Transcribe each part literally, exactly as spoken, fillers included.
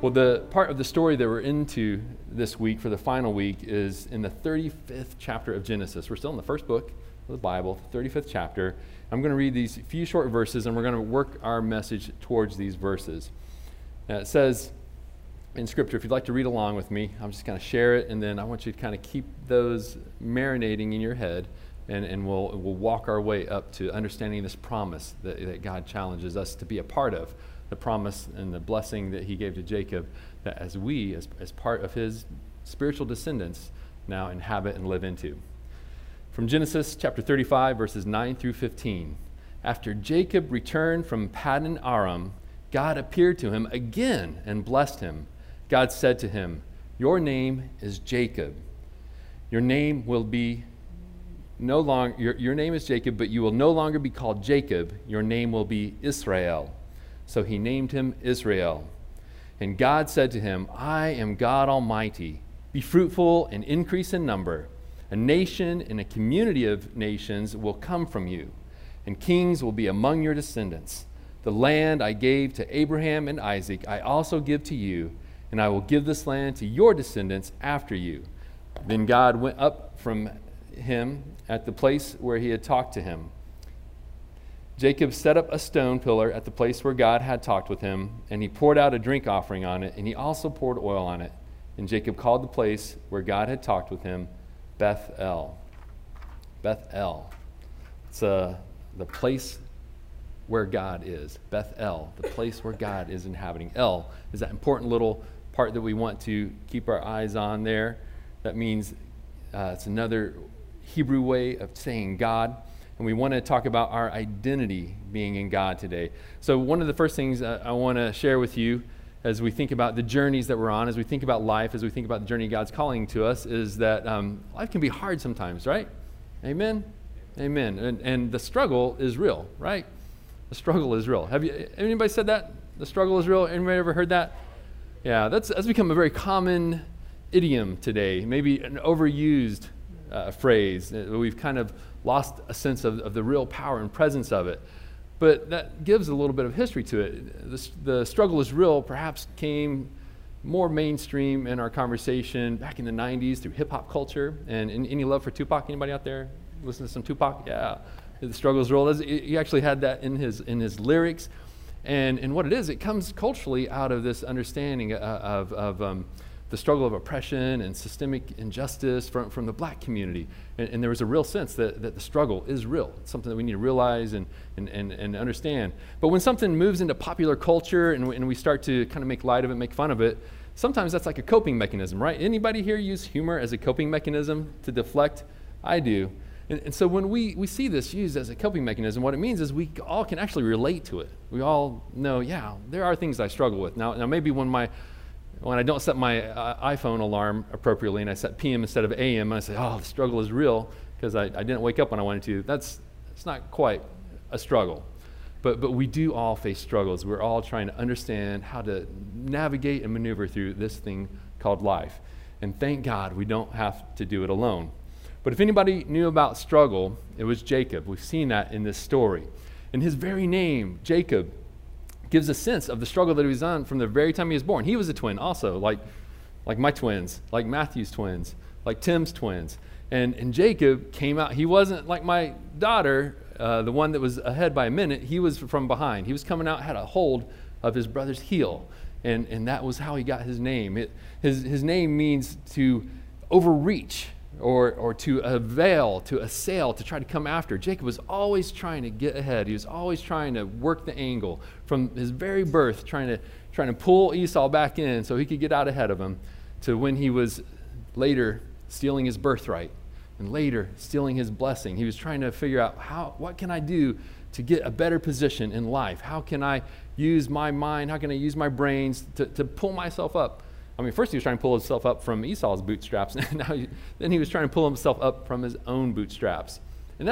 Well, the part of the story that we're into this week for the final week is in the thirty-fifth chapter of Genesis. We're still in the first book of the Bible, the thirty-fifth chapter. I'm going to read these few short verses, and we're going to work our message towards these verses. Now, it says in Scripture, if you'd like to read along with me, I'm just going to share it, and then I want you to kind of keep those marinating in your head, and, and we'll, we'll walk our way up to understanding this promise that, that God challenges us to be a part of. The promise and the blessing that he gave to Jacob, that as we, as, as part of his spiritual descendants, now inhabit and live into. From Genesis chapter thirty-five, verses nine through fifteen. After Jacob returned from Paddan Aram, God appeared to him again and blessed him. God said to him, "Your name is Jacob. Your name will be no longer, your, your name is Jacob, but you will no longer be called Jacob. Your name will be Israel." So he named him Israel. And God said to him, "I am God Almighty. Be fruitful and increase in number. A nation and a community of nations will come from you, and kings will be among your descendants. The land I gave to Abraham and Isaac, I also give to you, and I will give this land to your descendants after you." Then God went up from him at the place where he had talked to him. Jacob set up a stone pillar at the place where God had talked with him, and he poured out a drink offering on it, and he also poured oil on it. And Jacob called the place where God had talked with him Beth-el. Beth-el. It's uh, the place where God is. Beth-el, the place where God is inhabiting. El is that important little part that we want to keep our eyes on there. That means uh, it's another Hebrew way of saying God. And we want to talk about our identity being in God today. So one of the first things uh, I want to share with you as we think about the journeys that we're on, as we think about life, as we think about the journey God's calling to us, is that um, life can be hard sometimes, right? Amen? Amen. And, and the struggle is real, right? The struggle is real. Have you anybody said that? The struggle is real? Anybody ever heard that? Yeah, that's, that's become a very common idiom today, maybe an overused uh, phrase. We've kind of lost a sense of, of the real power and presence of it. But that gives a little bit of history to it. The, the struggle is real perhaps came more mainstream in our conversation back in the nineties through hip-hop culture. And, and any love for Tupac? Anybody out there listen to some Tupac? Yeah, the struggle is real. He actually had that in his in his lyrics. And, and what it is, it comes culturally out of this understanding of, of um, the struggle of oppression and systemic injustice from, from the black community. And, and there was a real sense that, that the struggle is real. It's something that we need to realize and, and, and, and understand. But when something moves into popular culture and we, and we start to kind of make light of it, make fun of it, sometimes that's like a coping mechanism, right? Anybody here use humor as a coping mechanism to deflect? I do. And, and so when we, we see this used as a coping mechanism, what it means is we all can actually relate to it. We all know, yeah, there are things I struggle with. Now, now maybe when my When I don't set my uh, iPhone alarm appropriately and I set P M instead of A M, and I say, oh, the struggle is real because I, I didn't wake up when I wanted to, that's it's not quite a struggle. But but we do all face struggles. We're all trying to understand how to navigate and maneuver through this thing called life. And thank God we don't have to do it alone. But if anybody knew about struggle, it was Jacob. We've seen that in this story. And his very name, Jacob, gives a sense of the struggle that he was on from the very time he was born. He was a twin also, like, like my twins, like Matthew's twins, like Tim's twins. And, and Jacob came out. He wasn't like my daughter, uh, the one that was ahead by a minute. He was from behind. He was coming out, had a hold of his brother's heel. And, and that was how he got his name. It, his, his name means to overreach or, or to avail, to assail, to try to come after. Jacob was always trying to get ahead. He was always trying to work the angle from his very birth, trying to trying to pull Esau back in so he could get out ahead of him, to when he was later stealing his birthright and later stealing his blessing. He was trying to figure out, how, what can I do to get a better position in life? How can I use my mind? How can I use my brains to, to pull myself up? I mean, first he was trying to pull himself up from Esau's bootstraps. Now he, then he was trying to pull himself up from his own bootstraps. And that's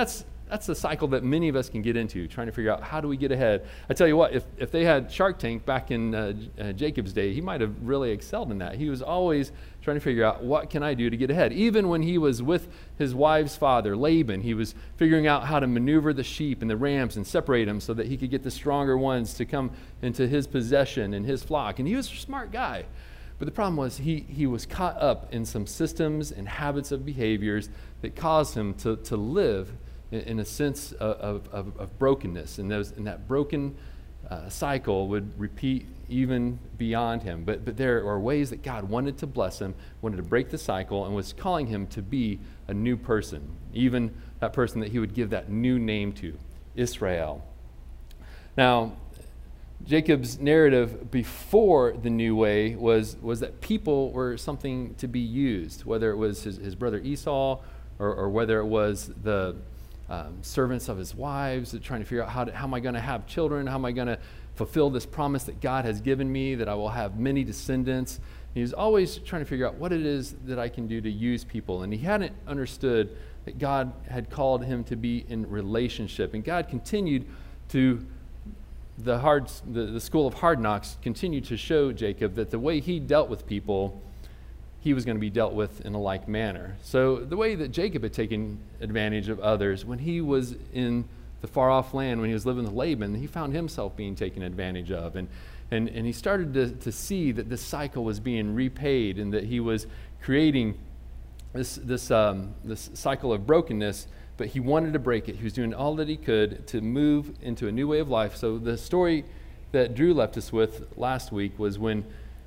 that's the cycle that many of us can get into, trying to figure out how do we get ahead. I tell you what, if, if they had Shark Tank back in uh, uh, Jacob's day, he might have really excelled in that. He was always trying to figure out, what can I do to get ahead? Even when he was with his wife's father, Laban, he was figuring out how to maneuver the sheep and the rams and separate them so that he could get the stronger ones to come into his possession and his flock. And he was a smart guy. But the problem was he, he was caught up in some systems and habits of behaviors that caused him to, to live in, in a sense of, of, of brokenness. And, those, and that broken uh, cycle would repeat even beyond him. But, but there are ways that God wanted to bless him, wanted to break the cycle, and was calling him to be a new person, even that person that he would give that new name to, Israel. Now, Jacob's narrative before the new way was, was that people were something to be used, whether it was his, his brother Esau or, or whether it was the um, servants of his wives trying to figure out how, to, how am I going to have children, how am I going to fulfill this promise that God has given me, that I will have many descendants. He was always trying to figure out what it is that I can do to use people. And he hadn't understood that God had called him to be in relationship. And God continued to The, hard, the, the school of hard knocks continued to show Jacob that the way he dealt with people, he was going to be dealt with in a like manner. So the way that Jacob had taken advantage of others, when he was in the far-off land, when he was living with Laban, he found himself being taken advantage of. And, and, and he started to, to see that this cycle was being repaid and that he was creating this, this, um, this cycle of brokenness, but he wanted to break it. He was doing all that he could to move into a new way of life. So the story that Drew left us with last week was when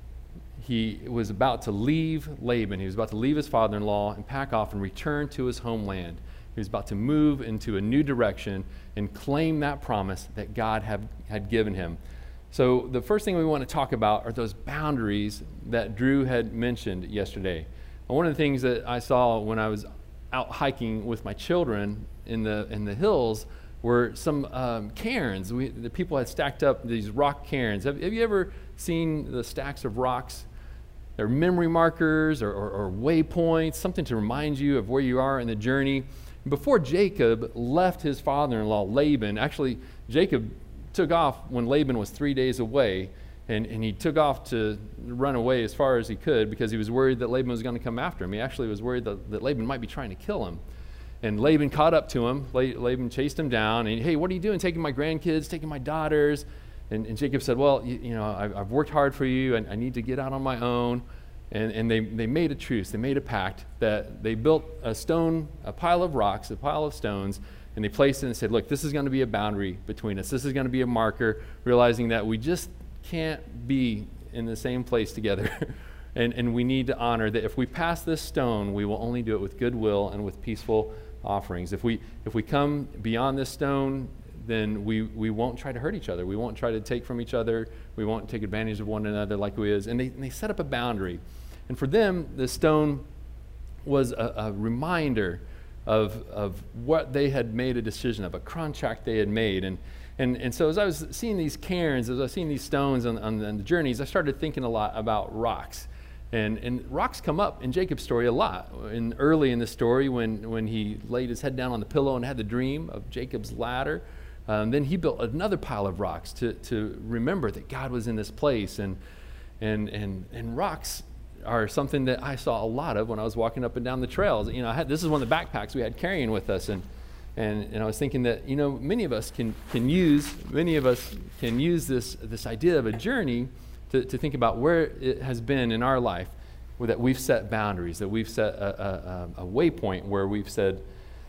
he was about to leave Laban. He was about to leave his father-in-law and pack off and return to his homeland. He was about to move into a new direction and claim that promise that God had, had given him. So the first thing we want to talk about are those boundaries that Drew had mentioned yesterday. And one of the things that I saw when I was out hiking with my children in the in the hills were some um, cairns. We, the people had stacked up these rock cairns. Have, have you ever seen the stacks of rocks? They're memory markers or, or, or waypoints, something to remind you of where you are in the journey. Before Jacob left his father-in-law Laban, actually Jacob took off when Laban was three days away. And, and he took off to run away as far as he could because he was worried that Laban was going to come after him. He actually was worried that, that Laban might be trying to kill him. And Laban caught up to him. Laban chased him down. And, hey, what are you doing? Taking my grandkids, taking my daughters. And, and Jacob said, well, you, you know, I've, I've worked hard for you. And I need to get out on my own. And, and they, they made a truce. They made a pact that they built a stone, a pile of rocks, a pile of stones, and they placed it and said, look, this is going to be a boundary between us. This is going to be a marker, realizing that we just can't be in the same place together. and, and we need to honor that if we pass this stone, we will only do it with goodwill and with peaceful offerings. If we if we come beyond this stone, then we, we won't try to hurt each other. We won't try to take from each other. We won't take advantage of one another like we is. And they, and they set up a boundary. And for them, the stone was a, a reminder of, of what they had made a decision of, a contract they had made. And And, and so as I was seeing these cairns, as I was seeing these stones on, on, on the journeys, I started thinking a lot about rocks. And, and rocks come up in Jacob's story a lot. In, early in the story, when, when he laid his head down on the pillow and had the dream of Jacob's ladder, um, then he built another pile of rocks to, to remember that God was in this place. And, and, and, and rocks are something that I saw a lot of when I was walking up and down the trails. You know, I had, this is one of the backpacks we had carrying with us. And And, and I was thinking that, you know, many of us can, can use, many of us can use this, this idea of a journey to, to think about where it has been in our life, where that we've set boundaries, that we've set a, a, a waypoint where we've said,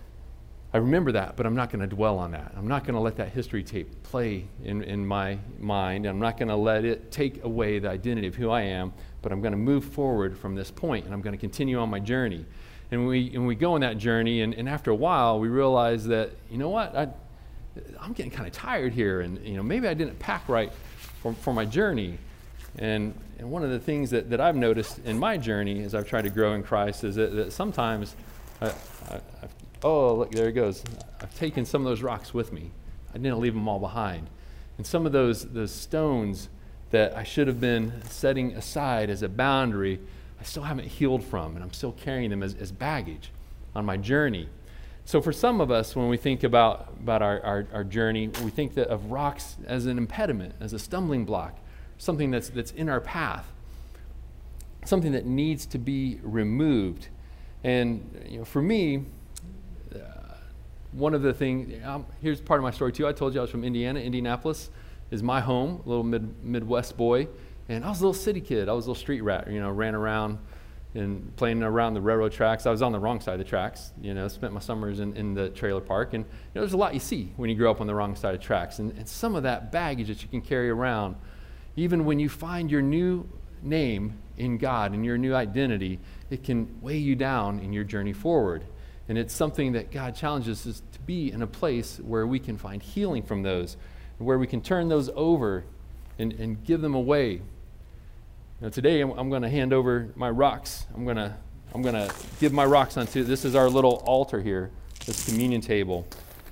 I remember that, but I'm not going to dwell on that. I'm not going to let that history tape play in, in my mind. I'm not going to let it take away the identity of who I am, but I'm going to move forward from this point, and I'm going to continue on my journey. And we and we go on that journey, and, and after a while, we realize that, you know what, I, I'm getting kind of tired here, and you know maybe I didn't pack right for, for my journey. And and one of the things that, that I've noticed in my journey as I've tried to grow in Christ is that, that sometimes, I, I, I've, oh, look, there it goes. I've taken some of those rocks with me. I didn't leave them all behind. And some of those those stones that I should have been setting aside as a boundary, I still haven't healed from, and I'm still carrying them as, as baggage on my journey. So for some of us, when we think about, about our, our, our journey, we think that of rocks as an impediment, as a stumbling block, something that's, that's in our path, something that needs to be removed. And you know, for me, uh, one of the things, um, here's part of my story too. I told you I was from Indiana. Indianapolis is my home, a little mid, Midwest boy. And I was a little city kid. I was a little street rat, you know, ran around and playing around the railroad tracks. I was on the wrong side of the tracks, you know, spent my summers in, in the trailer park. And you know, there's a lot you see when you grow up on the wrong side of tracks. And, and some of that baggage that you can carry around, even when you find your new name in God and your new identity, it can weigh you down in your journey forward. And it's something that God challenges us to be in a place where we can find healing from those, where we can turn those over and, and give them away. Now today I'm, I'm going to hand over my rocks. I'm going to I'm going to give my rocks onto, this is our little altar here, this communion table.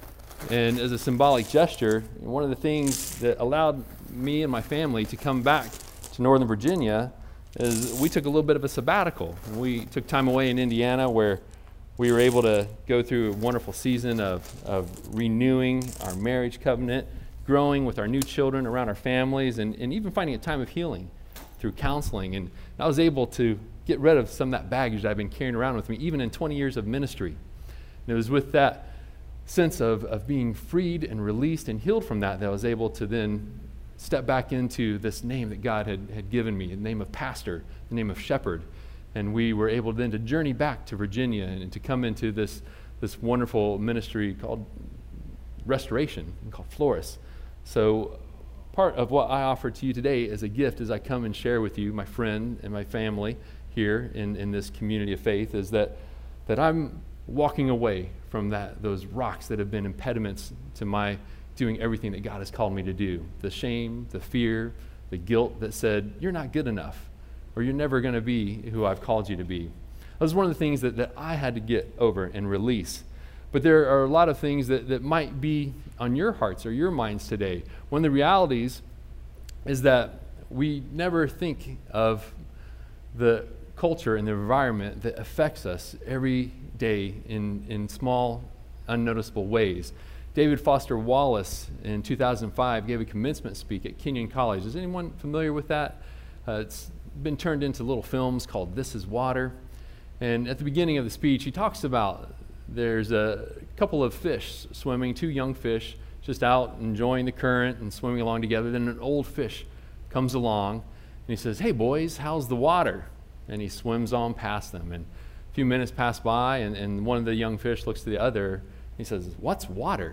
And as a symbolic gesture, one of the things that allowed me and my family to come back to Northern Virginia is we took a little bit of a sabbatical. We took time away in Indiana where we were able to go through a wonderful season of, of renewing our marriage covenant, growing with our new children around our families, and, and even finding a time of healing through counseling. And I was able to get rid of some of that baggage that I've been carrying around with me, even in twenty years of ministry. And it was with that sense of, of being freed and released and healed from that that I was able to then step back into this name that God had, had given me, the name of pastor, the name of shepherd. And we were able then to journey back to Virginia and, and to come into this, this wonderful ministry called Restoration, called Floris. So part of what I offer to you today as a gift as I come and share with you, my friend and my family here in, in this community of faith, is that, that I'm walking away from that, those rocks that have been impediments to my doing everything that God has called me to do. The shame, the fear, the guilt that said, you're not good enough, or you're never going to be who I've called you to be. That was one of the things that, that I had to get over and release. But there are a lot of things that, that might be on your hearts or your minds today. One of the realities is that we never think of the culture and the environment that affects us every day in, in small, unnoticeable ways. David Foster Wallace in two thousand five gave a commencement speak at Kenyon College. Is anyone familiar with that? Uh, it's been turned into little films called This Is Water. And at the beginning of the speech, he talks about there's a couple of fish swimming, two young fish, just out enjoying the current and swimming along together. Then an old fish comes along and he says, hey boys, how's the water? And he swims on past them. And a few minutes pass by and, and one of the young fish looks to the other. He says, what's water?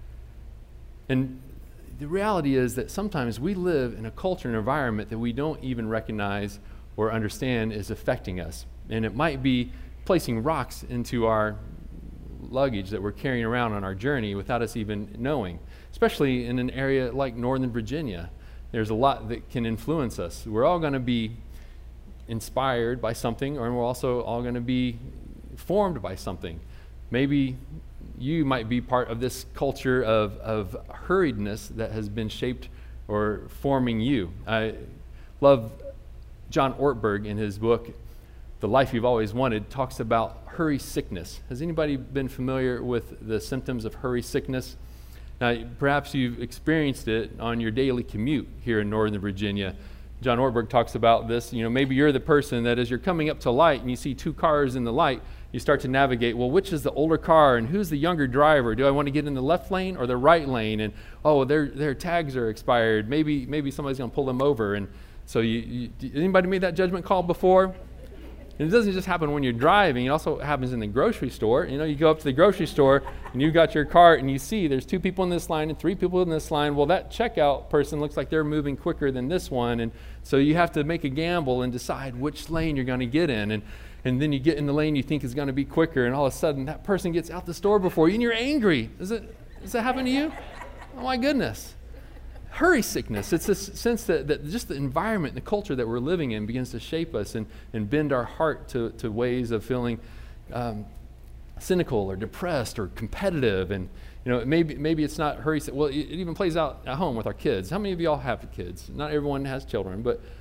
And the reality is that sometimes we live in a culture and environment that we don't even recognize or understand is affecting us. And it might be placing rocks into our luggage that we're carrying around on our journey without us even knowing, especially in an area like Northern Virginia. There's a lot that can influence us. We're all going to be inspired by something, or we're also all going to be formed by something. Maybe you might be part of this culture of, of hurriedness that has been shaped or forming you. I love John Ortberg in his book, The Life You've Always Wanted, talks about hurry sickness. Has anybody been familiar with the symptoms of hurry sickness? Now, perhaps you've experienced it on your daily commute here in Northern Virginia. John Ortberg talks about this. You know, maybe you're the person that as you're coming up to light and you see two cars in the light, you start to navigate, well, which is the older car and who's the younger driver? Do I want to get in the left lane or the right lane? And, oh, their their tags are expired. Maybe maybe somebody's going to pull them over. And so you, you, anybody made that judgment call before? And it doesn't just happen when you're driving. It also happens in the grocery store. You know, you go up to the grocery store and you've got your cart and you see there's two people in this line and three people in this line. Well, that checkout person looks like they're moving quicker than this one. And so you have to make a gamble and decide which lane you're going to get in. And, and then you get in the lane you think is going to be quicker. And all of a sudden that person gets out the store before you and you're angry. Does it, does that happen to you? Oh, my goodness. Hurry sickness. It's this sense that, that just the environment, the culture that we're living in begins to shape us and, and bend our heart to, to ways of feeling um, cynical or depressed or competitive. And, you know, maybe maybe it's not hurry. Well, it, it even plays out at home with our kids. How many of y'all have kids? Not everyone has children, but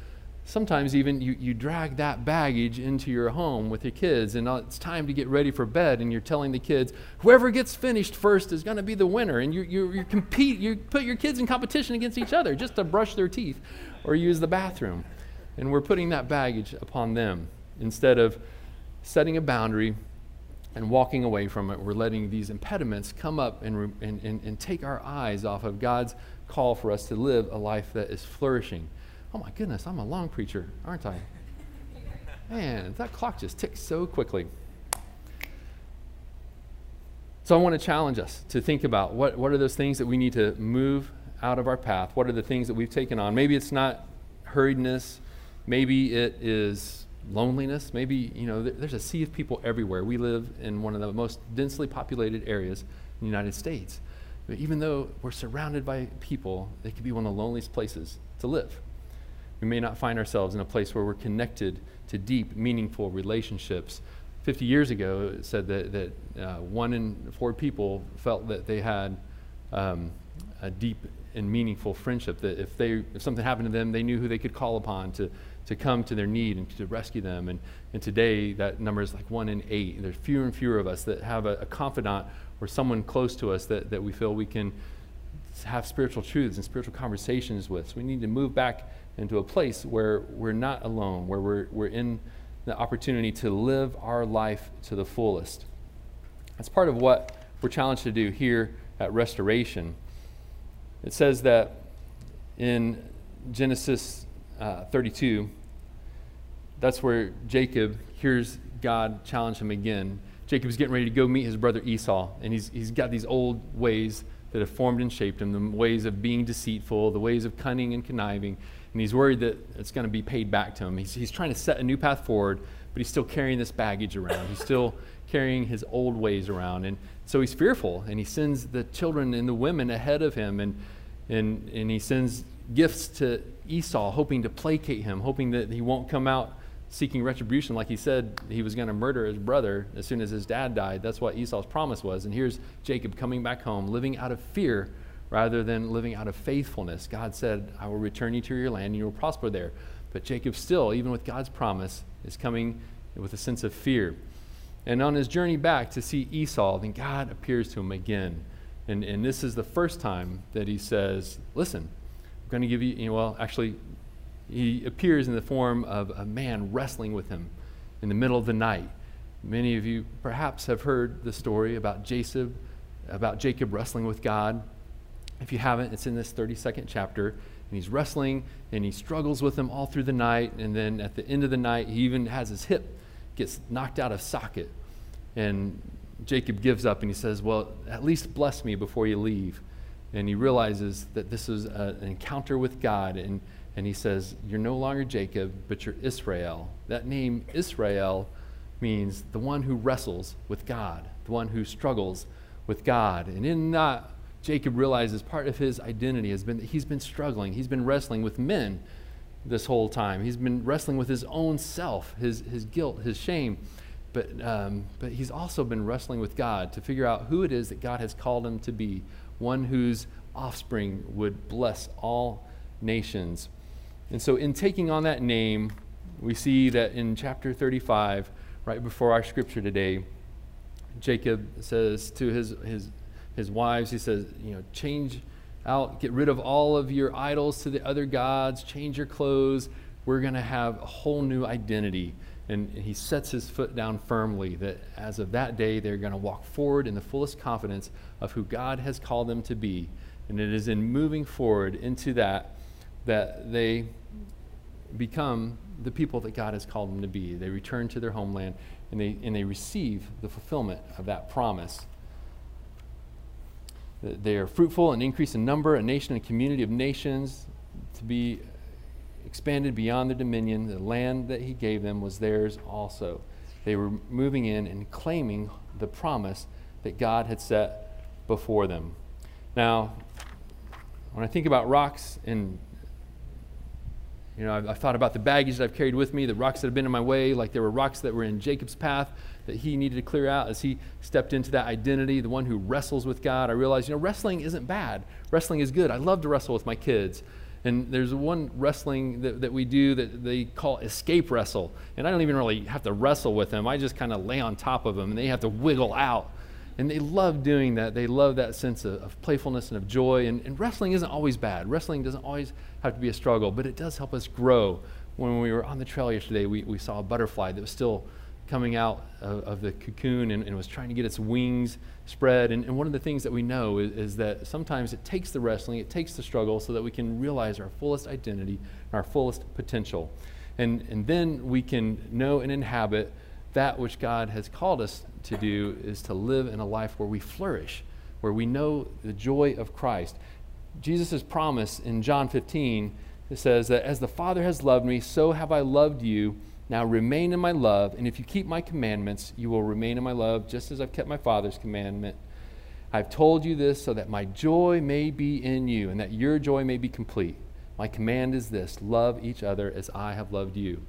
sometimes even you, you drag that baggage into your home with your kids, and it's time to get ready for bed, and you're telling the kids, whoever gets finished first is going to be the winner, and you you you compete, you put your kids in competition against each other just to brush their teeth or use the bathroom. And we're putting that baggage upon them. Instead of setting a boundary and walking away from it, we're letting these impediments come up and, re- and, and, and take our eyes off of God's call for us to live a life that is flourishing. Oh my goodness, I'm a long preacher, aren't I? Man, that clock just ticks so quickly. So I want to challenge us to think about what, what are those things that we need to move out of our path? What are the things that we've taken on? Maybe it's not hurriedness. Maybe it is loneliness. Maybe, you know, th- there's a sea of people everywhere. We live in one of the most densely populated areas in the United States. But even though we're surrounded by people, it could be one of the loneliest places to live. We may not find ourselves in a place where we're connected to deep, meaningful relationships. Fifty years ago, it said that, that uh, one in four people felt that they had um, a deep and meaningful friendship, that if they if something happened to them, they knew who they could call upon to, to come to their need and to rescue them. And, and today, that number is like one in eight. There's fewer and fewer of us that have a, a confidant or someone close to us that, that we feel we can have spiritual truths and spiritual conversations with. So we need to move back into a place where we're not alone, where we're we're in the opportunity to live our life to the fullest. That's part of what we're challenged to do here at Restoration. It says that in Genesis uh, thirty-two, that's where Jacob hears God challenge him again. Jacob's getting ready to go meet his brother Esau, and he's he's got these old ways that have formed and shaped him, the ways of being deceitful, the ways of cunning and conniving. And he's worried that it's going to be paid back to him. He's, he's trying to set a new path forward, but he's still carrying this baggage around. He's still carrying his old ways around. And so he's fearful, and he sends the children and the women ahead of him, and and, and he sends gifts to Esau, hoping to placate him, hoping that he won't come out seeking retribution like he said he was going to murder his brother as soon as his dad died. That's what Esau's promise was. And here's Jacob coming back home, living out of fear rather than living out of faithfulness. God said, I will return you to your land and you will prosper there. But Jacob still, even with God's promise, is coming with a sense of fear. And on his journey back to see Esau, then God appears to him again. And, and this is the first time that he says, listen, I'm going to give you, you know, well, actually, he appears in the form of a man wrestling with him in the middle of the night. Many of you perhaps have heard the story about Jacob, about Jacob wrestling with God. If you haven't, it's in this thirty-second chapter. And he's wrestling, and he struggles with him all through the night. And then at the end of the night, he even has his hip gets knocked out of socket. And Jacob gives up, and he says, well, at least bless me before you leave. And he realizes that this is a, an encounter with God, and And he says, you're no longer Jacob, but you're Israel. That name, Israel, means the one who wrestles with God, the one who struggles with God. And in that, Jacob realizes part of his identity has been that he's been struggling. He's been wrestling with men this whole time. He's been wrestling with his own self, his, his guilt, his shame. But, um, but he's also been wrestling with God to figure out who it is that God has called him to be, one whose offspring would bless all nations. And so in taking on that name, we see that in chapter thirty-five, right before our scripture today, Jacob says to his his his wives, he says, you know, change out, get rid of all of your idols to the other gods, change your clothes. We're going to have a whole new identity. And he sets his foot down firmly that as of that day, they're going to walk forward in the fullest confidence of who God has called them to be. And it is in moving forward into that that they become the people that God has called them to be. They return to their homeland, and they and they receive the fulfillment of that promise. They are fruitful and increase in number, a nation and community of nations, to be expanded beyond their dominion. The land that he gave them was theirs also. They were moving in and claiming the promise that God had set before them. Now, when I think about rocks, and you know, I've, I've thought about the baggage that I've carried with me, the rocks that have been in my way, like there were rocks that were in Jacob's path that he needed to clear out as he stepped into that identity, the one who wrestles with God. I realized, you know, wrestling isn't bad. Wrestling is good. I love to wrestle with my kids. And there's one wrestling that, that we do that they call escape wrestle. And I don't even really have to wrestle with them. I just kind of lay on top of them, and they have to wiggle out. And they love doing that. They love that sense of, of playfulness and of joy. And, and wrestling isn't always bad. Wrestling doesn't always have to be a struggle, but it does help us grow. When we were on the trail yesterday, we, we saw a butterfly that was still coming out of, of the cocoon and, and was trying to get its wings spread. And, and one of the things that we know is, is that sometimes it takes the wrestling, it takes the struggle so that we can realize our fullest identity, our fullest potential. And, and then we can know and inhabit that which God has called us to do, is to live in a life where we flourish, where we know the joy of Christ. Jesus' promise in John fifteen, it says that as the Father has loved me, so have I loved you. Now remain in my love, and if you keep my commandments, you will remain in my love, just as I've kept my Father's commandment. I've told you this so that my joy may be in you, and that your joy may be complete. My command is this: love each other as I have loved you.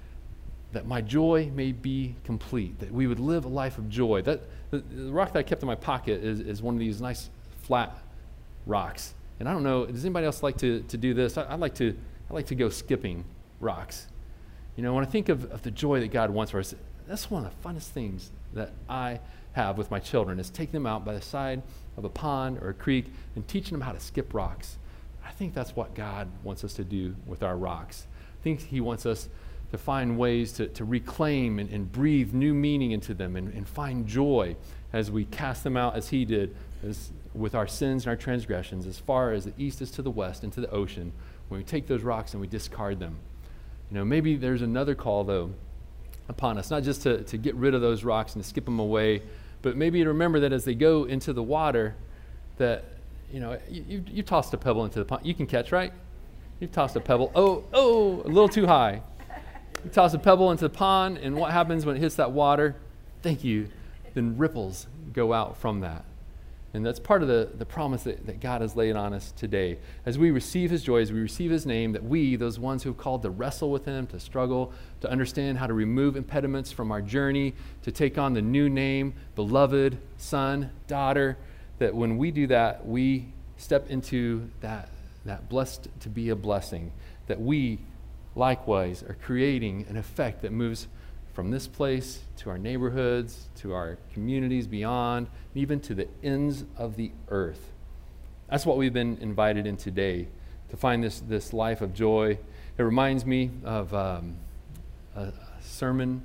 That my joy may be complete, that we would live a life of joy. That the, the rock that I kept in my pocket is, is one of these nice flat rocks. And I don't know, does anybody else like to, to do this? I, I like to I like to go skipping rocks. You know, when I think of, of the joy that God wants for us, that's one of the funnest things that I have with my children, is taking them out by the side of a pond or a creek and teaching them how to skip rocks. I think that's what God wants us to do with our rocks. I think he wants us to find ways to, to reclaim and, and breathe new meaning into them, and, and find joy as we cast them out as he did, as with our sins and our transgressions, as far as the east is to the west, into the ocean, when we take those rocks and we discard them. You know, maybe there's another call, though, upon us, not just to, to get rid of those rocks and to skip them away, but maybe to remember that as they go into the water, that, you know, you, you, you tossed a pebble into the pond. You can catch, right? You've tossed a pebble. Oh, oh, a little too high. You toss a pebble into the pond, and what happens when it hits that water? Thank you. Then ripples go out from that. And that's part of the, the promise that, that God has laid on us today. As we receive his joy, as we receive his name, that we, those ones who have called to wrestle with him, to struggle, to understand how to remove impediments from our journey, to take on the new name, beloved, son, daughter, that when we do that, we step into that, that blessed to be a blessing, that we likewise are creating an effect that moves from this place to our neighborhoods, to our communities beyond, and even to the ends of the earth. That's what we've been invited in today, to find this, this life of joy. It reminds me of um, a, a sermon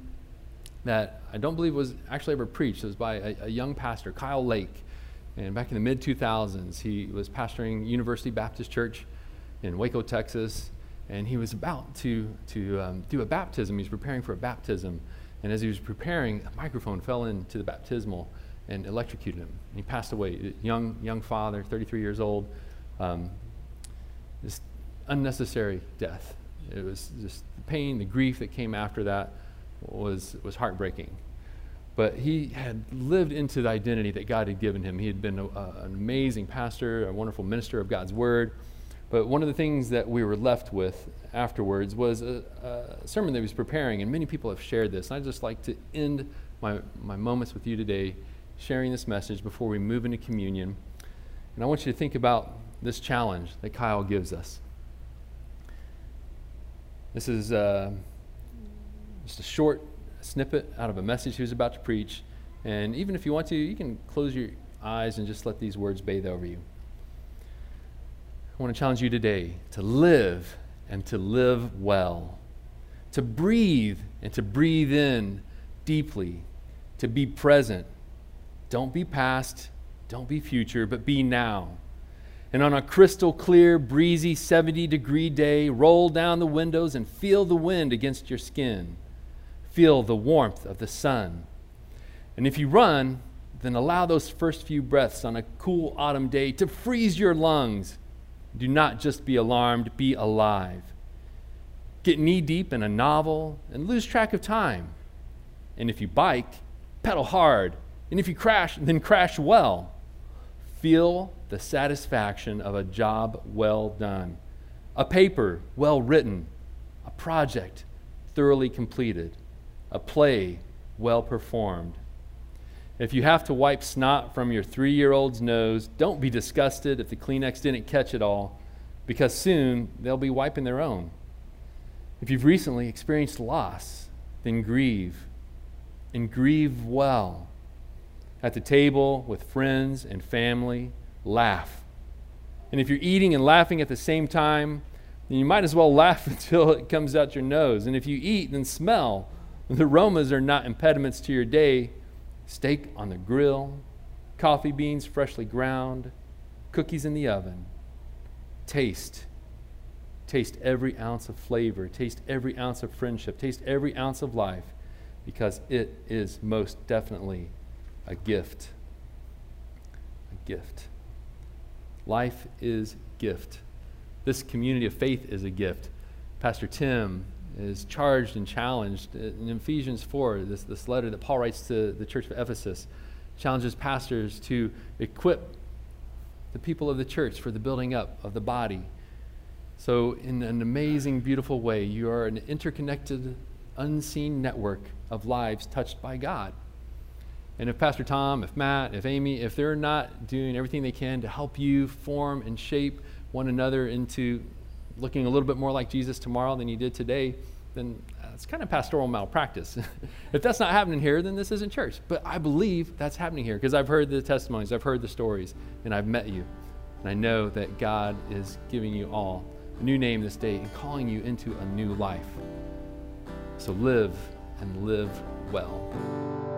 that I don't believe was actually ever preached. It was by a, a young pastor, Kyle Lake. And back in the mid two thousands, he was pastoring University Baptist Church in Waco, Texas. And he was about to, to um, do a baptism. He was preparing for a baptism. And as he was preparing, a microphone fell into the baptismal and electrocuted him. And he passed away. Young, young father, thirty-three years old. Um, just unnecessary death. It was just the pain, the grief that came after that was, was heartbreaking. But he had lived into the identity that God had given him. He had been a, a, an amazing pastor, a wonderful minister of God's word. But one of the things that we were left with afterwards was a, a sermon that he was preparing, and many people have shared this. And I'd just like to end my, my moments with you today sharing this message before we move into communion. And I want you to think about this challenge that Kyle gives us. This is uh, just a short snippet out of a message he was about to preach. And even if you want to, you can close your eyes and just let these words bathe over you. I want to challenge you today to live and to live well, to breathe and to breathe in deeply, to be present. Don't be past, don't be future, but be now. And on a crystal clear, breezy seventy degree day, roll down the windows and feel the wind against your skin. Feel the warmth of the sun. And if you run, then allow those first few breaths on a cool autumn day to freeze your lungs. Do not just be alarmed, be alive. Get knee-deep in a novel and lose track of time. And if you bike, pedal hard. And if you crash, then crash well. Feel the satisfaction of a job well done, a paper well written, a project thoroughly completed, a play well performed. If you have to wipe snot from your three-year-old's nose, don't be disgusted if the Kleenex didn't catch it all. because soon they'll be wiping their own. If you've recently experienced loss, then grieve, and grieve well. At the table with friends and family, laugh. And if you're eating and laughing at the same time, then you might as well laugh until it comes out your nose. And if you eat, then smell. The aromas are not impediments to your day. Steak on the grill, coffee beans freshly ground, cookies in the oven. Taste. Taste every ounce of flavor. Taste every ounce of friendship. Taste every ounce of life, because it is most definitely a gift. A gift. Life is gift. This community of faith is a gift. Pastor Tim is charged and challenged in Ephesians four, this, this letter that Paul writes to the church of Ephesus, challenges pastors to equip the people of the church for the building up of the body. So in an amazing, beautiful way, you are an interconnected, unseen network of lives touched by God. And if Pastor Tom, if Matt, if Amy, if they're not doing everything they can to help you form and shape one another into looking a little bit more like Jesus tomorrow than you did today, then it's kind of pastoral malpractice. If that's not happening here, then this isn't church. But I believe that's happening here because I've heard the testimonies, I've heard the stories, and I've met you. And I know that God is giving you all a new name this day and calling you into a new life. So live and live well.